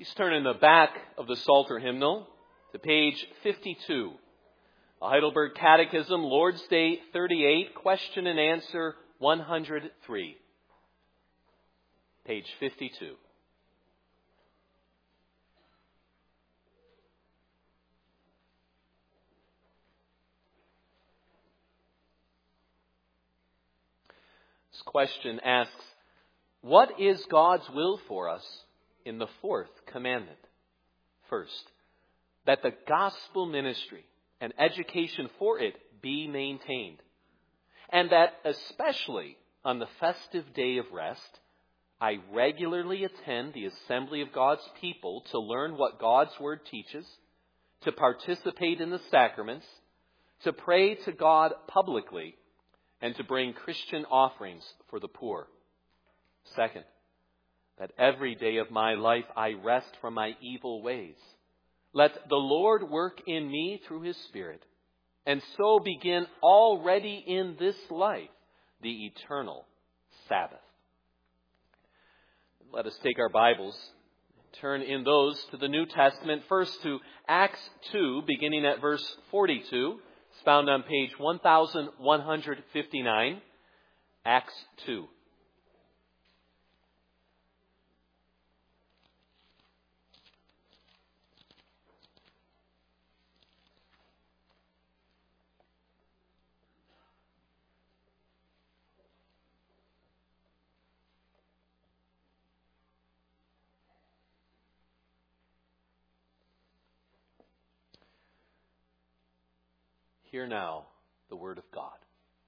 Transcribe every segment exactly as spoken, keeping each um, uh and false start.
Please turn in the back of the Psalter hymnal to page fifty-two. A Heidelberg Catechism, Lord's Day thirty-eight, question and answer one hundred three. Page fifty-two. This question asks, what is God's will for us in the fourth commandment? First, that the gospel ministry and education for it be maintained, and that especially on the festive day of rest, I regularly attend the assembly of God's people to learn what God's word teaches, to participate in the sacraments, to pray to God publicly, and to bring Christian offerings for the poor. Second, that every day of my life I rest from my evil ways. Let the Lord work in me through His Spirit, and so begin already in this life the eternal Sabbath. Let us take our Bibles, turn in those to the New Testament, first to Acts two, beginning at verse forty-two. It's found on page one thousand one hundred fifty-nine, Acts two. Hear now the word of God.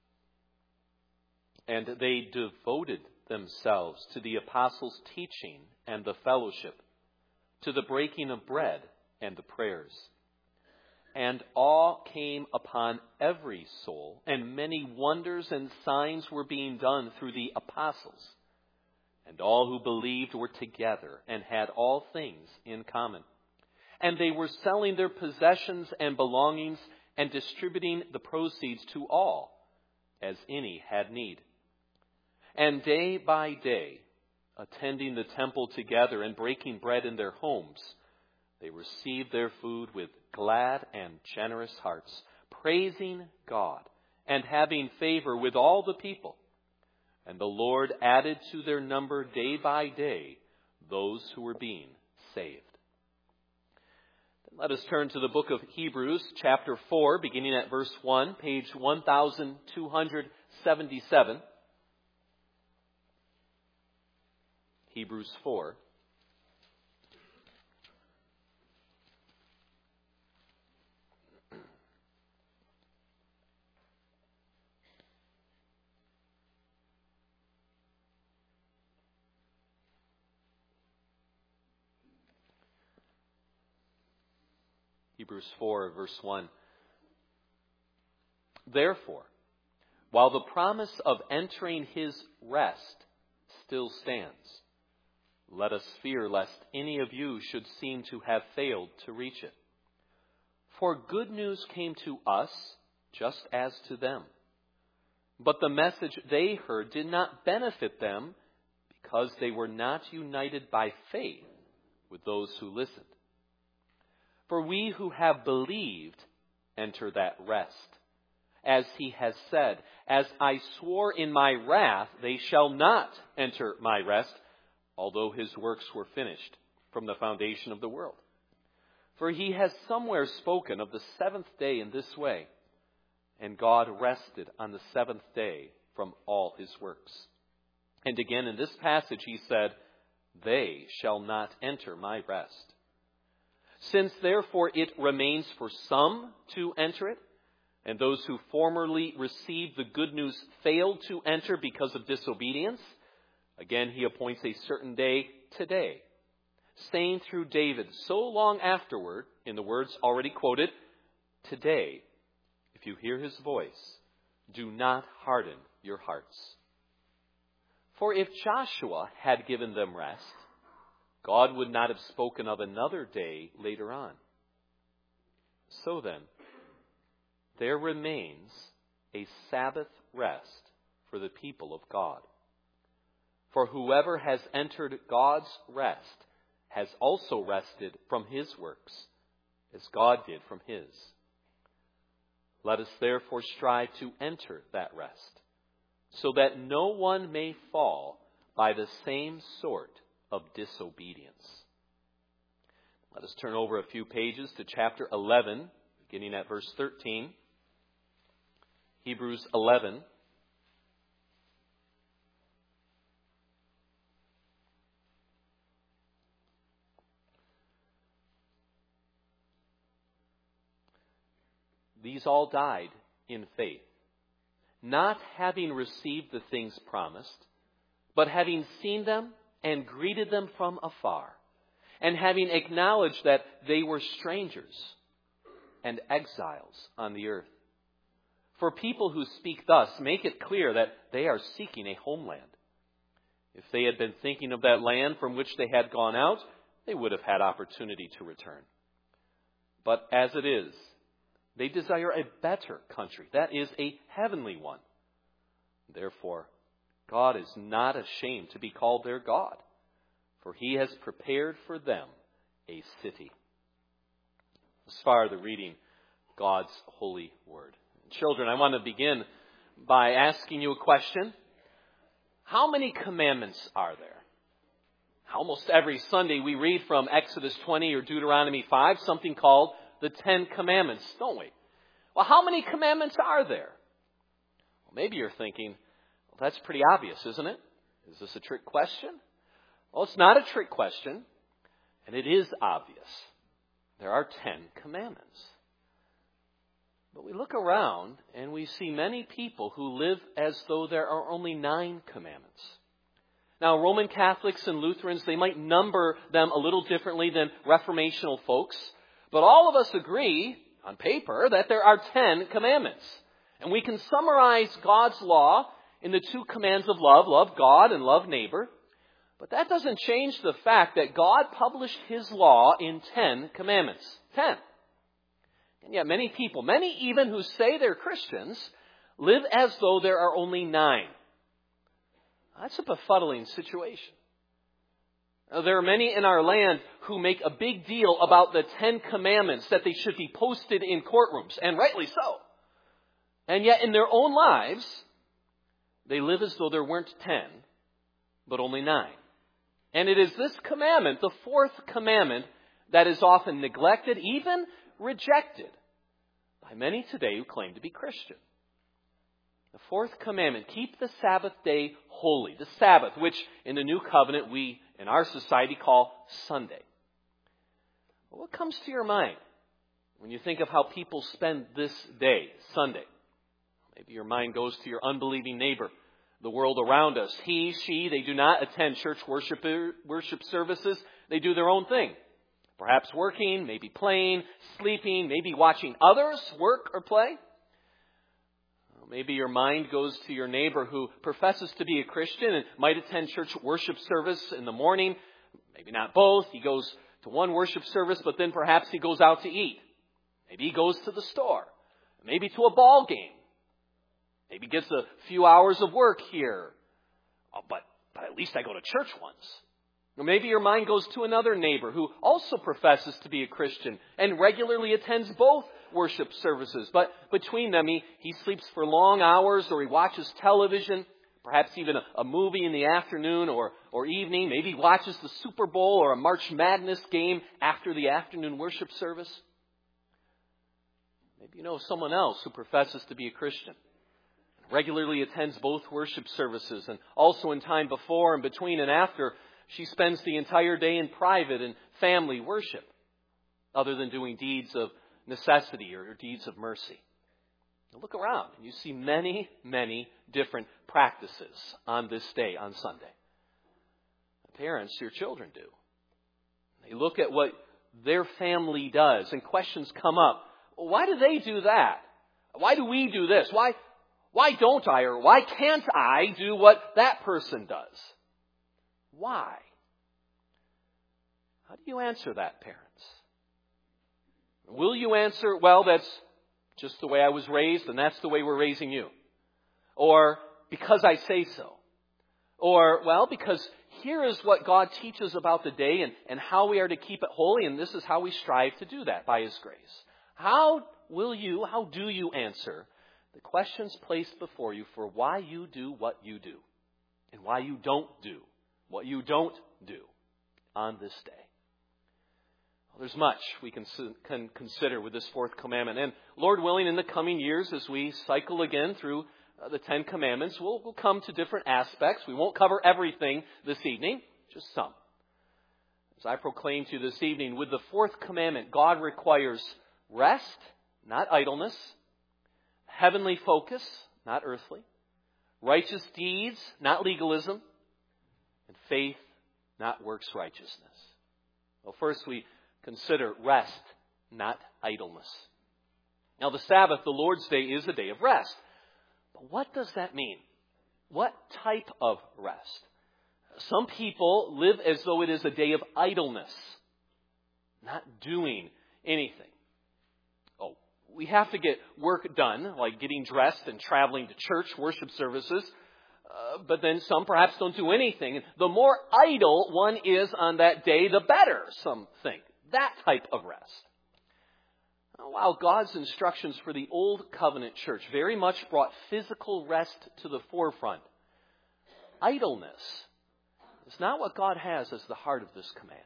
And they devoted themselves to the apostles' teaching and the fellowship, to the breaking of bread and the prayers. And awe came upon every soul, and many wonders and signs were being done through the apostles. And all who believed were together and had all things in common. And they were selling their possessions and belongings and distributing the proceeds to all, as any had need. And day by day, attending the temple together and breaking bread in their homes, they received their food with glad and generous hearts, praising God and having favor with all the people. And the Lord added to their number day by day those who were being saved. Let us turn to the book of Hebrews, chapter four, beginning at verse one, page one thousand two hundred seventy-seven. Hebrews four. Hebrews four, verse one. Therefore, while the promise of entering His rest still stands, let us fear lest any of you should seem to have failed to reach it. For good news came to us just as to them. But the message they heard did not benefit them because they were not united by faith with those who listened. For we who have believed enter that rest. As He has said, as I swore in my wrath, they shall not enter my rest, although His works were finished from the foundation of the world. For He has somewhere spoken of the seventh day in this way, and God rested on the seventh day from all His works. And again in this passage He said, they shall not enter my rest. Since therefore it remains for some to enter it, and those who formerly received the good news failed to enter because of disobedience, again He appoints a certain day today, saying through David so long afterward, in the words already quoted, today, if you hear His voice, do not harden your hearts. For if Joshua had given them rest, God would not have spoken of another day later on. So then, there remains a Sabbath rest for the people of God. For whoever has entered God's rest has also rested from his works, as God did from his. Let us therefore strive to enter that rest, so that no one may fall by the same sort of disobedience. Let us turn over a few pages to chapter eleven, beginning at verse thirteen. Hebrews eleven. These all died in faith, not having received the things promised, but having seen them and greeted them from afar, and having acknowledged that they were strangers and exiles on the earth. For people who speak thus make it clear that they are seeking a homeland. If they had been thinking of that land from which they had gone out, they would have had opportunity to return. But as it is, they desire a better country, that is, a heavenly one. Therefore, God is not ashamed to be called their God, for he has prepared for them a city. As far as the reading of God's holy word. Children, I want to begin by asking you a question. How many commandments are there? Almost every Sunday we read from Exodus twenty or Deuteronomy five, something called the Ten Commandments, don't we? Well, how many commandments are there? Well, maybe you're thinking, well, that's pretty obvious, isn't it? Is this a trick question? Well, it's not a trick question, and it is obvious. There are Ten Commandments. But we look around and we see many people who live as though there are only nine commandments. Now, Roman Catholics and Lutherans, they might number them a little differently than Reformational folks. But all of us agree, on paper, that there are ten commandments. And we can summarize God's law in the two commands of love, love God and love neighbor. But that doesn't change the fact that God published his law in ten commandments. Ten. And yet many people, many even who say they're Christians, live as though there are only nine. That's a befuddling situation. There are many in our land who make a big deal about the Ten Commandments, that they should be posted in courtrooms, and rightly so. And yet in their own lives, they live as though there weren't ten, but only nine. And it is this commandment, the fourth commandment, that is often neglected, even rejected, by many today who claim to be Christian. The fourth commandment, keep the Sabbath day holy. The Sabbath, which in the New Covenant we in our society call Sunday. Well, what comes to your mind when you think of how people spend this day, Sunday? Maybe your mind goes to your unbelieving neighbor, the world around us. He, she, they do not attend church worship, worship services. They do their own thing. Perhaps working, maybe playing, sleeping, maybe watching others work or play. Maybe your mind goes to your neighbor who professes to be a Christian and might attend church worship service in the morning. Maybe not both. He goes to one worship service, but then perhaps he goes out to eat. Maybe he goes to the store. Maybe to a ball game. Maybe gets a few hours of work here. Oh, but, but at least I go to church once. Or maybe your mind goes to another neighbor who also professes to be a Christian and regularly attends both worship services. But between them, he, he sleeps for long hours, or he watches television, perhaps even a, a movie in the afternoon or, or evening. Maybe he watches the Super Bowl or a March Madness game after the afternoon worship service. Maybe you know someone else who professes to be a Christian, regularly attends both worship services, and also in time before and between and after, she spends the entire day in private and family worship, other than doing deeds of necessity or deeds of mercy. Now look around and you see many, many different practices on this day, on Sunday. Parents, your children do. They look at what their family does and questions come up. Well, why do they do that? Why do we do this? Why, why don't I, or why can't I do what that person does? Why? How do you answer that, parents? Will you answer, well, that's just the way I was raised, and that's the way we're raising you? Or, because I say so? Or, well, because here is what God teaches about the day and, and how we are to keep it holy, and this is how we strive to do that by His grace. How will you, how do you answer the questions placed before you for why you do what you do and why you don't do what you don't do on this day? Well, there's much we can, can consider with this fourth commandment. And Lord willing, in the coming years, as we cycle again through uh, the Ten Commandments, we'll, we'll come to different aspects. We won't cover everything this evening, just some. As I proclaim to you this evening, with the fourth commandment, God requires rest, not idleness, heavenly focus, not earthly, righteous deeds, not legalism, and faith, not works righteousness. Well, first we consider rest, not idleness. Now, the Sabbath, the Lord's Day, is a day of rest. But what does that mean? What type of rest? Some people live as though it is a day of idleness, not doing anything. Oh, we have to get work done, like getting dressed and traveling to church, worship services. Uh, but then some perhaps don't do anything. The more idle one is on that day, the better, some think. That type of rest. While God's instructions for the Old Covenant church very much brought physical rest to the forefront, idleness is not what God has as the heart of this command.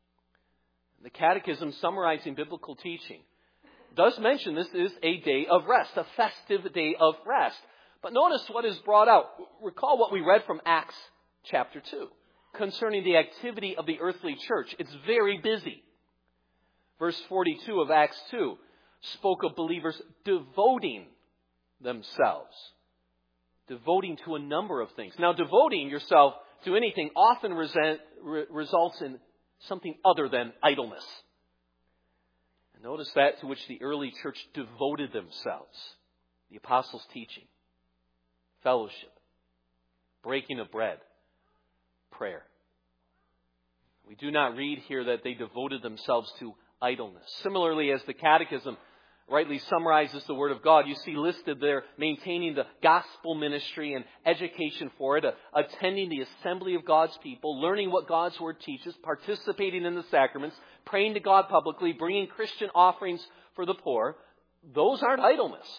The Catechism, summarizing biblical teaching, does mention this is a day of rest, a festive day of rest. But notice what is brought out. Recall what we read from Acts chapter two concerning the activity of the earthly church. It's very busy. Verse forty-two of Acts two spoke of believers devoting themselves. Devoting to a number of things. Now, devoting yourself to anything often resent, re, results in something other than idleness. And notice that to which the early church devoted themselves. The apostles' teaching, fellowship, breaking of bread, prayer. We do not read here that they devoted themselves to idleness. Similarly, as the Catechism rightly summarizes the Word of God, you see listed there maintaining the gospel ministry and education for it, uh, attending the assembly of God's people, learning what God's Word teaches, participating in the sacraments, praying to God publicly, bringing Christian offerings for the poor. Those aren't idleness.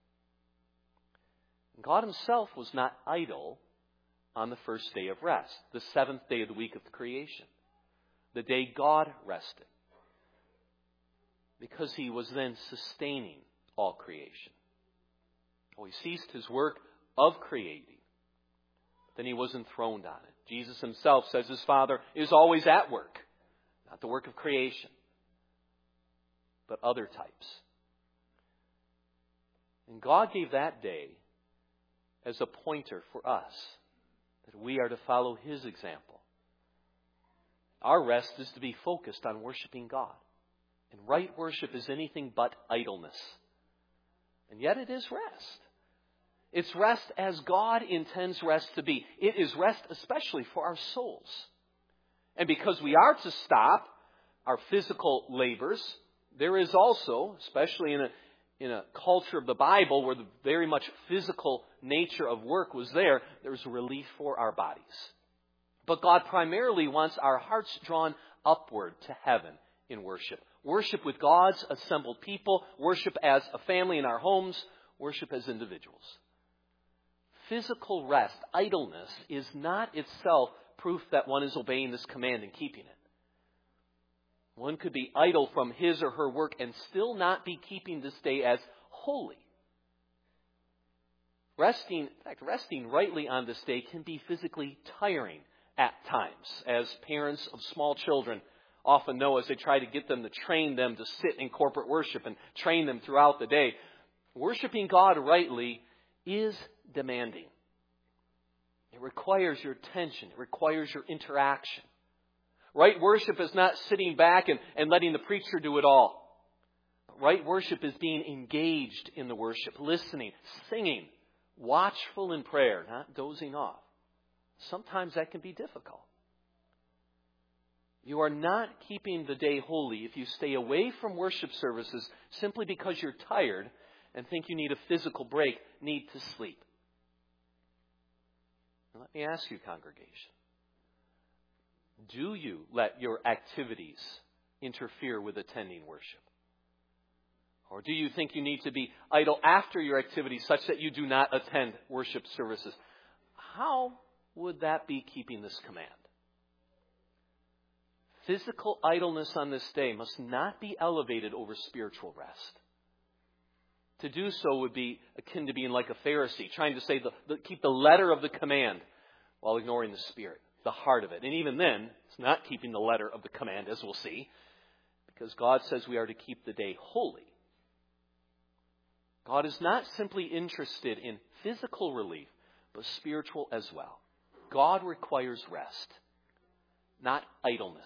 God Himself was not idle on the first day of rest, the seventh day of the week of the creation, the day God rested, because He was then sustaining all creation. Oh, He ceased His work of creating, then He was enthroned on it. Jesus Himself says His Father is always at work, not the work of creation, but other types. And God gave that day as a pointer for us, that we are to follow His example. Our rest is to be focused on worshiping God. And right worship is anything but idleness. And yet it is rest. It's rest as God intends rest to be. It is rest especially for our souls. And because we are to stop our physical labors, there is also, especially in a in a culture of the Bible where the very much physical nature of work was there, there's relief for our bodies. But God primarily wants our hearts drawn upward to heaven in worship. Worship with God's assembled people. Worship as a family in our homes. Worship as individuals. Physical rest, idleness, is not itself proof that one is obeying this command and keeping it. One could be idle from his or her work and still not be keeping this day as holy. Resting, in fact, resting rightly on this day can be physically tiring at times, as parents of small children often know as they try to get them to train them to sit in corporate worship and train them throughout the day. Worshiping God rightly is demanding. It requires your attention. It requires your interaction. Right worship is not sitting back and, and letting the preacher do it all. Right worship is being engaged in the worship, listening, singing, watchful in prayer, not dozing off. Sometimes that can be difficult. You are not keeping the day holy if you stay away from worship services simply because you're tired and think you need a physical break, need to sleep. Now, let me ask you, congregation, Do you let your activities interfere with attending worship? Or do you think you need to be idle after your activities such that you do not attend worship services? How would that be keeping this command? Physical idleness on this day must not be elevated over spiritual rest. To do so would be akin to being like a Pharisee, trying to say the, the, keep the letter of the command while ignoring the spirit, the heart of it. And even then, it's not keeping the letter of the command, as we'll see, because God says we are to keep the day holy. God is not simply interested in physical relief, but spiritual as well. God requires rest, not idleness.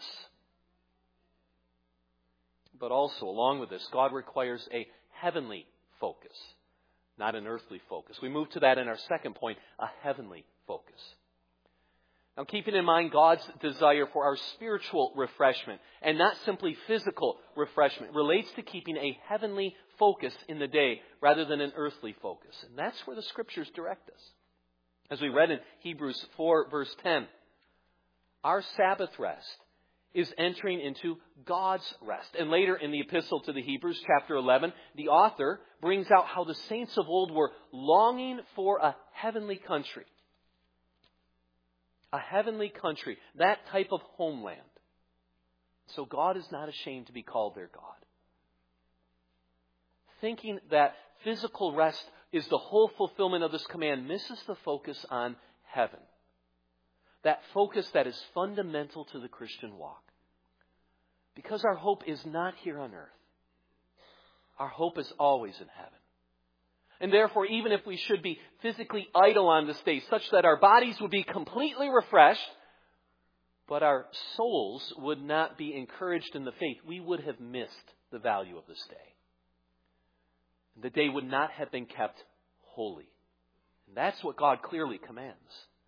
But also, along with this, God requires a heavenly focus, not an earthly focus. We move to that in our second point, a heavenly focus. Now, keeping in mind God's desire for our spiritual refreshment and not simply physical refreshment relates to keeping a heavenly focus in the day rather than an earthly focus. And that's where the Scriptures direct us. As we read in Hebrews four, verse ten, our Sabbath rest is entering into God's rest. And later in the epistle to the Hebrews, chapter eleven, the author brings out how the saints of old were longing for a heavenly country. A heavenly country, that type of homeland. So God is not ashamed to be called their God. Thinking that physical rest is the whole fulfillment of this command misses the focus on heaven. That focus that is fundamental to the Christian walk. Because our hope is not here on earth. Our hope is always in heaven. And therefore, even if we should be physically idle on this day, such that our bodies would be completely refreshed, but our souls would not be encouraged in the faith, we would have missed the value of this day. The day would not have been kept holy. And that's what God clearly commands.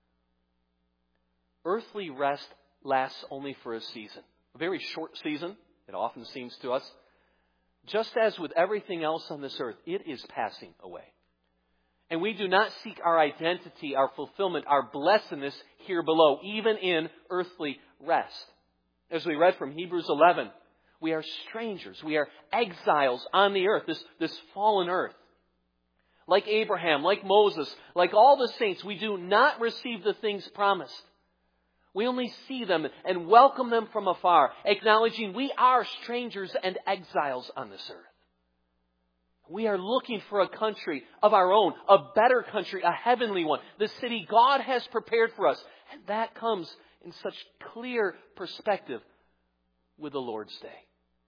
Earthly rest lasts only for a season. A very short season, it often seems to us. Just as with everything else on this earth, it is passing away. And we do not seek our identity, our fulfillment, our blessedness here below, even in earthly rest. As we read from Hebrews eleven, we are strangers. We are exiles on the earth, this, this fallen earth. Like Abraham, like Moses, like all the saints, we do not receive the things promised. We only see them and welcome them from afar, acknowledging we are strangers and exiles on this earth. We are looking for a country of our own, a better country, a heavenly one, the city God has prepared for us. And that comes in such clear perspective with the Lord's Day.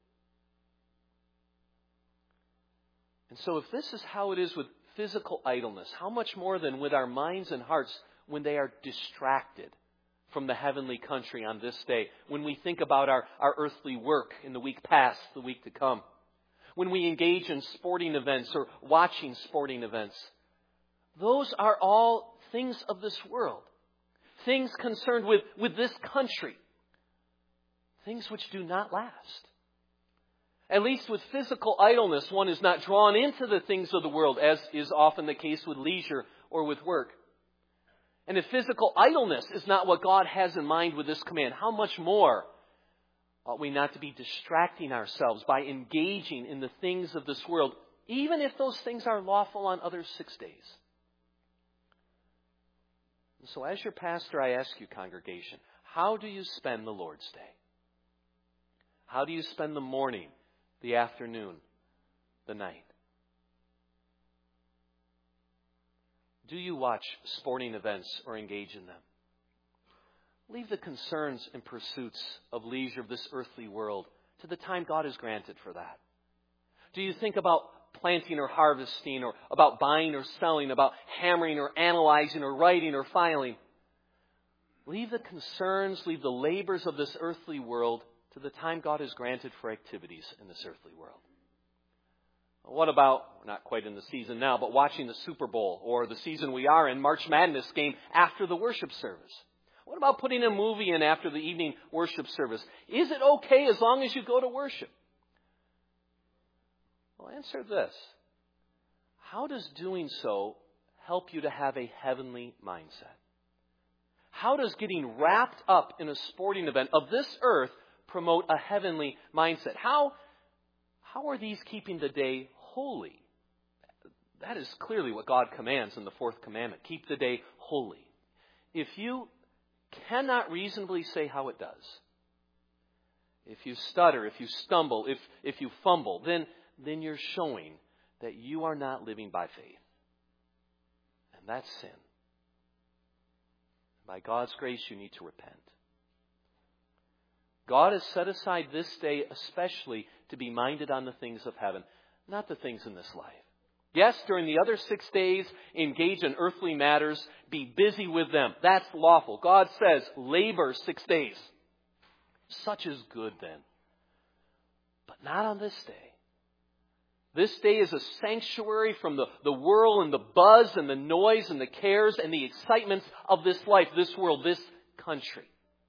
And so if this is how it is with physical idleness, how much more then with our minds and hearts when they are distracted from the heavenly country on this day, when we think about our, our earthly work in the week past, the week to come, when we engage in sporting events or watching sporting events. Those are all things of this world, things concerned with, with this country, things which do not last. At least with physical idleness, one is not drawn into the things of the world, as is often the case with leisure or with work. And if physical idleness is not what God has in mind with this command, how much more ought we not to be distracting ourselves by engaging in the things of this world, even if those things are lawful on other six days? And so as your pastor, I ask you, congregation, how do you spend the Lord's Day? How do you spend the morning, the afternoon, the night? Do you watch sporting events or engage in them? Leave the concerns and pursuits of leisure of this earthly world to the time God has granted for that. Do you think about planting or harvesting, or about buying or selling, about hammering or analyzing or writing or filing? Leave the concerns, leave the labors of this earthly world to the time God has granted for activities in this earthly world. What about, we're not quite in the season now, but watching the Super Bowl or the season we are in, March Madness game after the worship service? What about putting a movie in after the evening worship service? Is it okay as long as you go to worship? Well, answer this. How does doing so help you to have a heavenly mindset? How does getting wrapped up in a sporting event of this earth promote a heavenly mindset? How, how are these keeping the day holy? That is clearly what God commands in the fourth commandment. Keep the day holy. If you cannot reasonably say how it does, if you stutter, if you stumble, if, if you fumble, then, then you're showing that you are not living by faith. And that's sin. By God's grace, you need to repent. God has set aside this day especially to be minded on the things of heaven, not the things in this life. Yes, during the other six days, engage in earthly matters, be busy with them. That's lawful. God says, labor six days. Such is good then. But not on this day. This day is a sanctuary from the, the whirl and the buzz and the noise and the cares and the excitements of this life, this world, this country.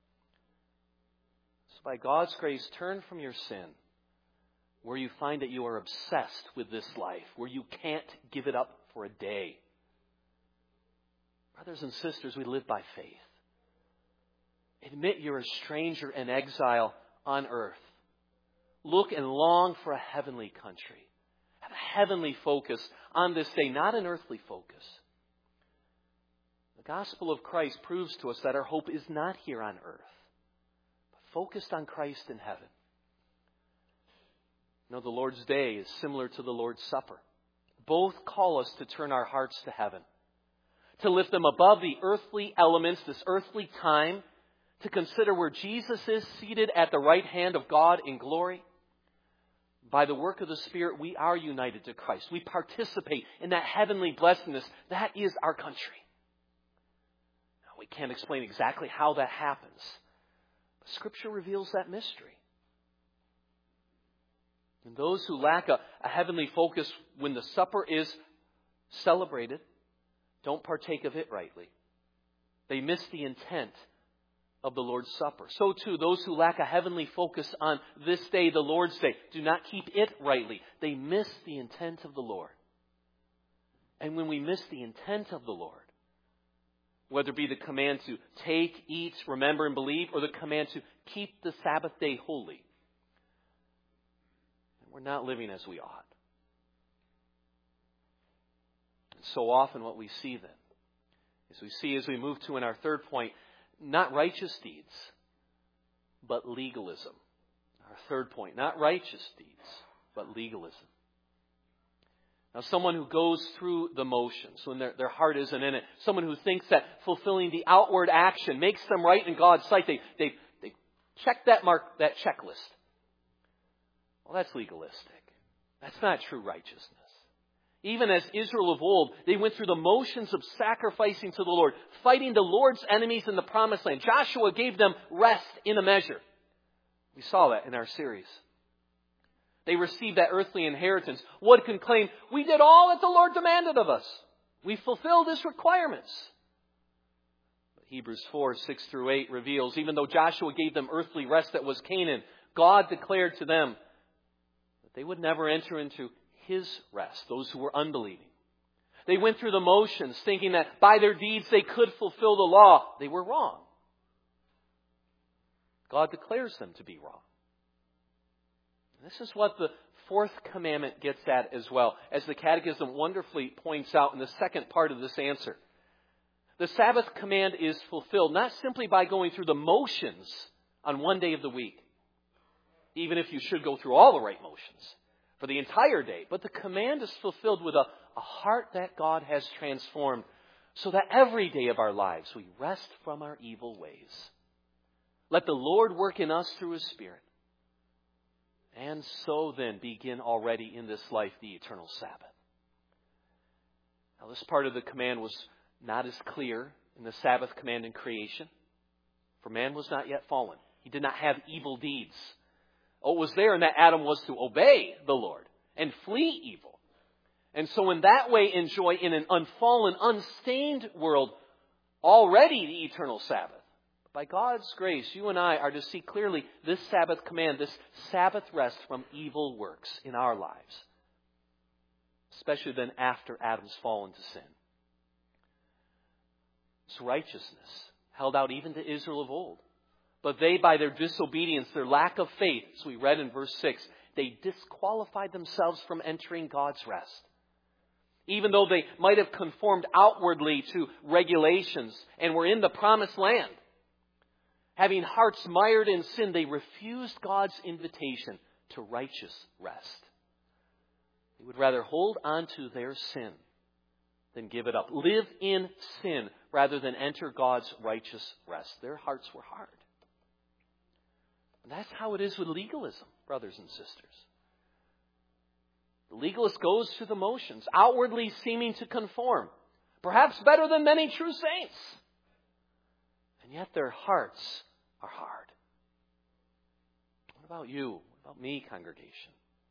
So by God's grace, turn from your sin, where you find that you are obsessed with this life, where you can't give it up for a day. Brothers and sisters, we live by faith. Admit you're a stranger and exile on earth. Look and long for a heavenly country. Have a heavenly focus on this day, not an earthly focus. The gospel of Christ proves to us that our hope is not here on earth, but focused on Christ in heaven. You know, the Lord's Day is similar to the Lord's Supper. Both call us to turn our hearts to heaven, to lift them above the earthly elements, this earthly time, to consider where Jesus is seated at the right hand of God in glory. By the work of the Spirit, we are united to Christ. We participate in that heavenly blessedness. That is our country. Now, we can't explain exactly how that happens, but Scripture reveals that mystery. And those who lack a, a heavenly focus when the supper is celebrated don't partake of it rightly. They miss the intent of the Lord's Supper. So too, those who lack a heavenly focus on this day, the Lord's Day, do not keep it rightly. They miss the intent of the Lord. And when we miss the intent of the Lord, whether it be the command to take, eat, remember, and believe, or the command to keep the Sabbath day holy, we're not living as we ought. And so often what we see then is we see as we move to in our third point, not righteous deeds, but legalism. Our third point, not righteous deeds, but legalism. Now, someone who goes through the motions when their, their heart isn't in it, someone who thinks that fulfilling the outward action makes them right in God's sight, they, they, they check that mark, that checklist. Well, that's legalistic. That's not true righteousness. Even as Israel of old, they went through the motions of sacrificing to the Lord, fighting the Lord's enemies in the promised land. Joshua gave them rest in a measure. We saw that in our series. They received that earthly inheritance. One can claim, we did all that the Lord demanded of us. We fulfilled His requirements. But Hebrews four, six through eight reveals, even though Joshua gave them earthly rest that was Canaan, God declared to them that they would never enter into His rest, those who were unbelieving. They went through the motions thinking that by their deeds they could fulfill the law. They were wrong. God declares them to be wrong. This is what the fourth commandment gets at as well, as the Catechism wonderfully points out in the second part of this answer. The Sabbath command is fulfilled not simply by going through the motions on one day of the week, even if you should go through all the right motions for the entire day, but the command is fulfilled with a, a heart that God has transformed so that every day of our lives we rest from our evil ways. Let the Lord work in us through His Spirit. And so then begin already in this life the eternal Sabbath. Now this part of the command was not as clear in the Sabbath command in creation. For man was not yet fallen. He did not have evil deeds. What was there in that Adam was to obey the Lord and flee evil. And so in that way enjoy in an unfallen, unstained world already the eternal Sabbath. By God's grace, you and I are to see clearly this Sabbath command, this Sabbath rest from evil works in our lives. Especially then after Adam's fall into sin. It's righteousness held out even to Israel of old. But they, by their disobedience, their lack of faith, as we read in verse six, they disqualified themselves from entering God's rest. Even though they might have conformed outwardly to regulations and were in the promised land, having hearts mired in sin, they refused God's invitation to righteous rest. They would rather hold on to their sin than give it up. Live in sin rather than enter God's righteous rest. Their hearts were hard. And that's how it is with legalism, brothers and sisters. The legalist goes through the motions, outwardly seeming to conform, perhaps better than many true saints. And yet their hearts are hard. What about you? What about me, congregation?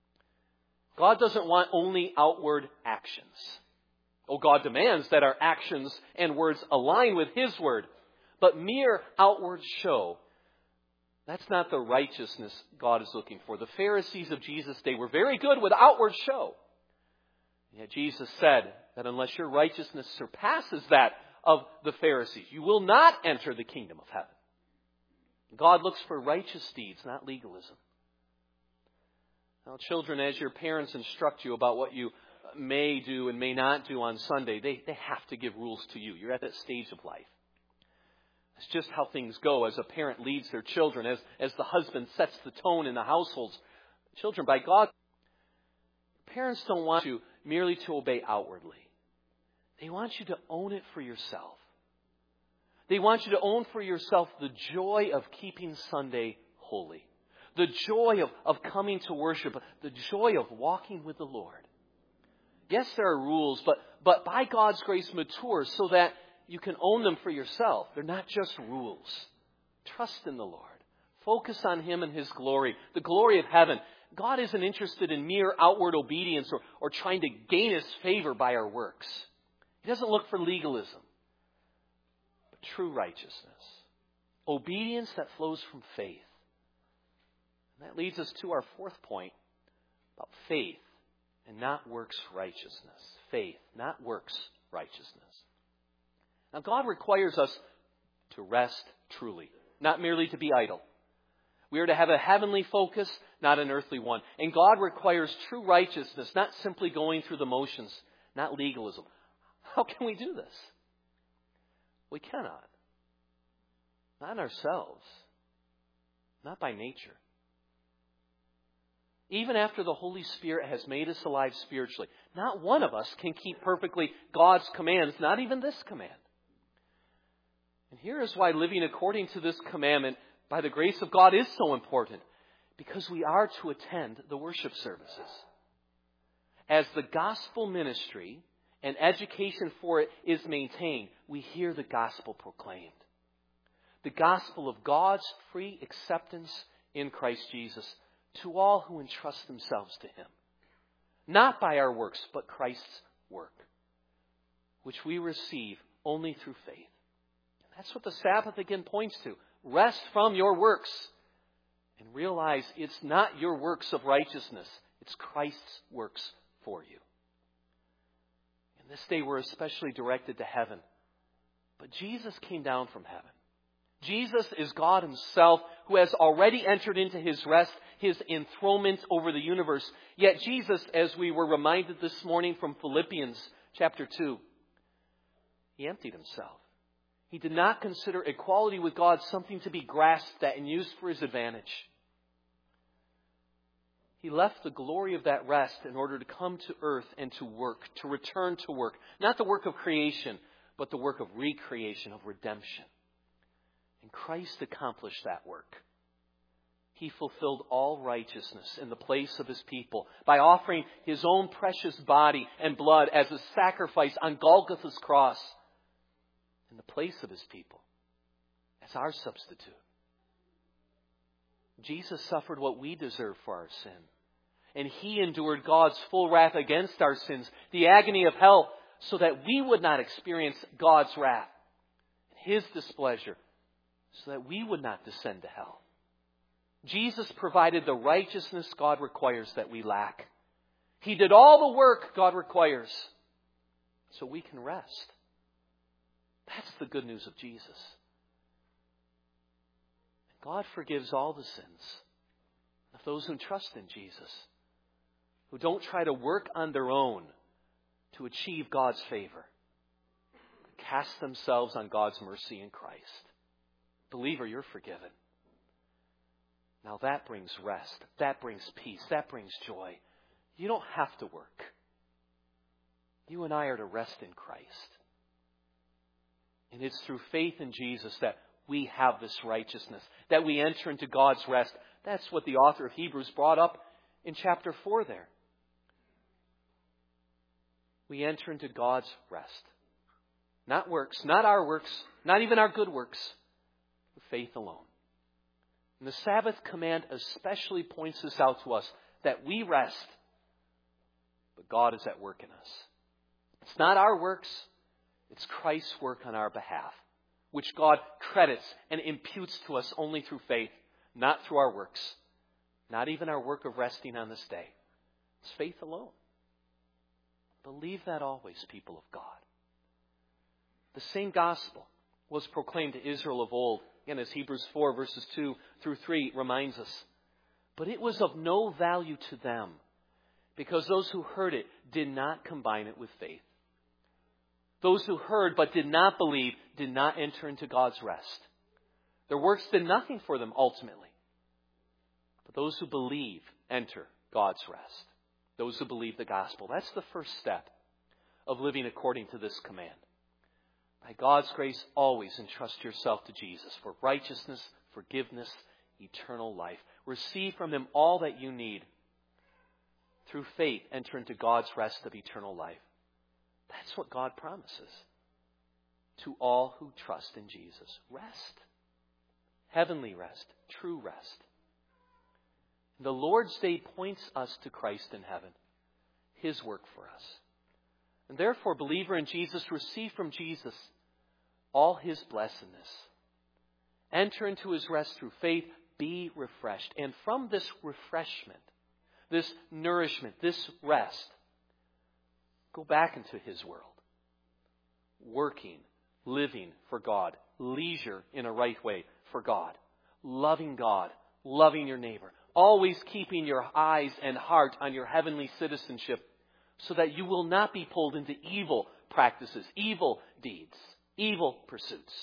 God doesn't want only outward actions. Oh, God demands that our actions and words align with His word. But mere outward show, that's not the righteousness God is looking for. The Pharisees of Jesus' day were very good with outward show. Yet Jesus said that unless your righteousness surpasses that of the Pharisees, you will not enter the kingdom of heaven. God looks for righteous deeds, not legalism. Now, children, as your parents instruct you about what you may do and may not do on Sunday, they, they have to give rules to you. You're at that stage of life. It's just how things go as a parent leads their children, as, as the husband sets the tone in the households. Children, by God, parents don't want you merely to obey outwardly. They want you to own it for yourself. They want you to own for yourself the joy of keeping Sunday holy. The joy of, of coming to worship. The joy of walking with the Lord. Yes, there are rules, but, but by God's grace mature so that you can own them for yourself. They're not just rules. Trust in the Lord. Focus on Him and His glory, the glory of heaven. God isn't interested in mere outward obedience or, or trying to gain His favor by our works. He doesn't look for legalism, but true righteousness. Obedience that flows from faith. And that leads us to our fourth point about faith and not works righteousness. Faith, not works righteousness. Now, God requires us to rest truly, not merely to be idle. We are to have a heavenly focus, not an earthly one. And God requires true righteousness, not simply going through the motions, not legalism. How can we do this? We cannot. Not in ourselves. Not by nature. Even after the Holy Spirit has made us alive spiritually, not one of us can keep perfectly God's commands, not even this command. And here is why living according to this commandment by the grace of God is so important. Because we are to attend the worship services. As the gospel ministry and education for it is maintained, we hear the gospel proclaimed. The gospel of God's free acceptance in Christ Jesus to all who entrust themselves to Him. Not by our works, but Christ's work, which we receive only through faith. That's what the Sabbath again points to. Rest from your works and realize it's not your works of righteousness. It's Christ's works for you. In this day we're especially directed to heaven. But Jesus came down from heaven. Jesus is God Himself who has already entered into His rest, His enthronement over the universe. Yet Jesus, as we were reminded this morning from Philippians chapter two, He emptied Himself. He did not consider equality with God something to be grasped at and used for His advantage. He left the glory of that rest in order to come to earth and to work, to return to work. Not the work of creation, but the work of recreation, of redemption. And Christ accomplished that work. He fulfilled all righteousness in the place of His people by offering His own precious body and blood as a sacrifice on Golgotha's cross in the place of His people as our substitute. Jesus suffered what we deserve for our sin. And He endured God's full wrath against our sins, the agony of hell, so that we would not experience God's wrath, His displeasure, so that we would not descend to hell. Jesus provided the righteousness God requires that we lack. He did all the work God requires so we can rest. That's the good news of Jesus. God forgives all the sins of those who trust in Jesus, who don't try to work on their own to achieve God's favor, but cast themselves on God's mercy in Christ. Believer, you're forgiven. Now that brings rest. That brings peace. That brings joy. You don't have to work. You and I are to rest in Christ. And it's through faith in Jesus that we have this righteousness, that we enter into God's rest. That's what the author of Hebrews brought up in chapter four there. We enter into God's rest. Not works, not our works, not even our good works. Faith alone. And the Sabbath command especially points this out to us, that we rest, but God is at work in us. It's not our works, it's Christ's work on our behalf, which God credits and imputes to us only through faith, not through our works, not even our work of resting on this day. It's faith alone. Believe that always, people of God. The same gospel was proclaimed to Israel of old, and as Hebrews four verses two through three reminds us. But it was of no value to them, because those who heard it did not combine it with faith. Those who heard but did not believe did not enter into God's rest. Their works did nothing for them ultimately. But those who believe enter God's rest. Those who believe the gospel. That's the first step of living according to this command. By God's grace, always entrust yourself to Jesus for righteousness, forgiveness, eternal life. Receive from Him all that you need. Through faith, enter into God's rest of eternal life. That's what God promises to all who trust in Jesus. Rest. Heavenly rest. True rest. The Lord's Day points us to Christ in heaven, His work for us. And therefore, believer in Jesus, receive from Jesus all His blessedness. Enter into His rest through faith. Be refreshed. And from this refreshment, this nourishment, this rest, go back into His world. Working, living for God. Leisure in a right way for God. Loving God. Loving your neighbor. Always keeping your eyes and heart on your heavenly citizenship, so that you will not be pulled into evil practices, evil deeds, evil pursuits.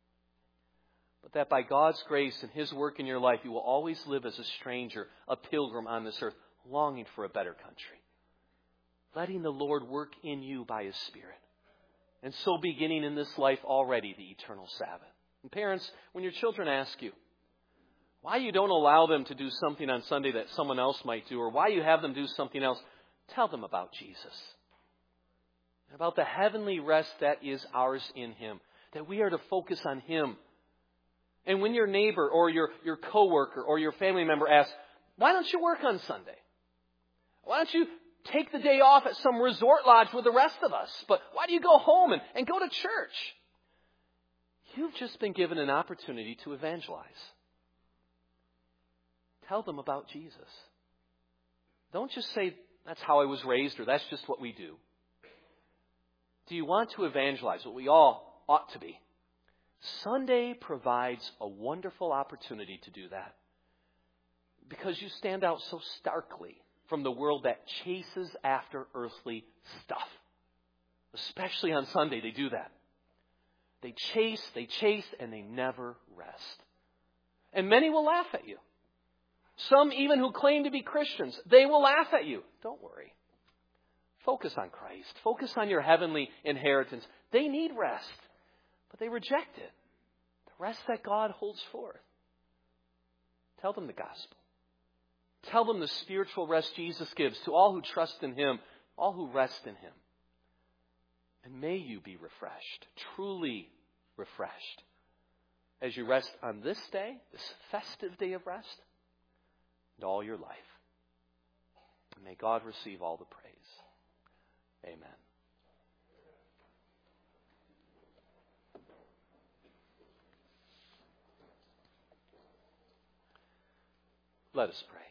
But that by God's grace and His work in your life, you will always live as a stranger, a pilgrim on this earth, longing for a better country. Letting the Lord work in you by His Spirit. And so beginning in this life already the eternal Sabbath. And parents, when your children ask you why you don't allow them to do something on Sunday that someone else might do, or why you have them do something else, tell them about Jesus. About the heavenly rest that is ours in Him. That we are to focus on Him. And when your neighbor or your, your coworker or your family member asks, why don't you work on Sunday? Why don't you take the day off at some resort lodge with the rest of us? But why do you go home and, and go to church? You've just been given an opportunity to evangelize. Tell them about Jesus. Don't just say, that's how I was raised, or that's just what we do. Do you want to evangelize, what we all ought to be? Sunday provides a wonderful opportunity to do that. Because you stand out so starkly from the world that chases after earthly stuff. Especially on Sunday, they do that. They chase, they chase, and they never rest. And many will laugh at you. Some even who claim to be Christians, they will laugh at you. Don't worry. Focus on Christ. Focus on your heavenly inheritance. They need rest, but they reject it. The rest that God holds forth. Tell them the gospel. Tell them the spiritual rest Jesus gives to all who trust in Him, all who rest in Him. And may you be refreshed, truly refreshed, as you rest on this day, this festive day of rest, and all your life. And may God receive all the praise. Amen. Let us pray.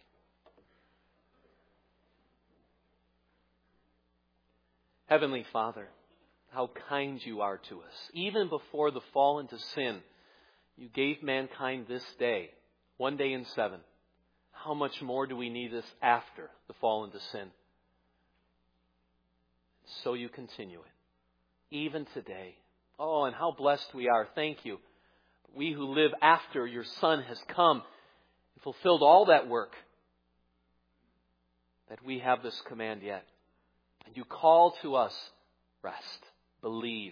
Heavenly Father, how kind you are to us. Even before the fall into sin, You gave mankind this day, one day in seven. How much more do we need this after the fall into sin? So you continue it, even today. Oh, and how blessed we are. Thank you. We who live after your Son has come and fulfilled all that work, that we have this command yet. And you call to us, rest, believe.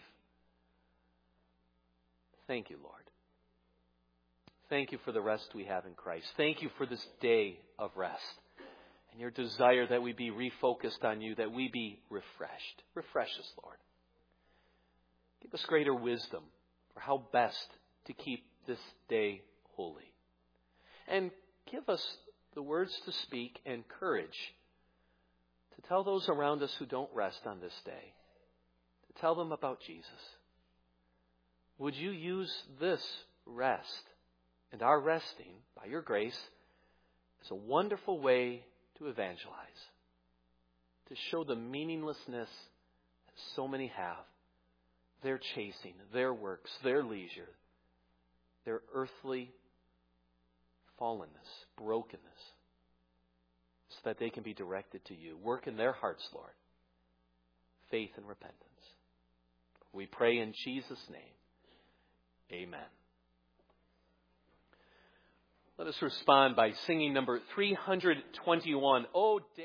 Thank you, Lord. Thank you for the rest we have in Christ. Thank you for this day of rest. And your desire that we be refocused on you, that we be refreshed. Refresh us, Lord. Give us greater wisdom for how best to keep this day holy. And give us the words to speak and courage to tell those around us who don't rest on this day, to tell them about Jesus. Would you use this rest and our resting, by your grace, as a wonderful way to evangelize, to show the meaninglessness that so many have, their chasing, their works, their leisure, their earthly fallenness, brokenness, so that they can be directed to you. Work in their hearts, Lord, faith and repentance. We pray in Jesus' name. Amen. Let us respond by singing number three hundred twenty-one, Oh,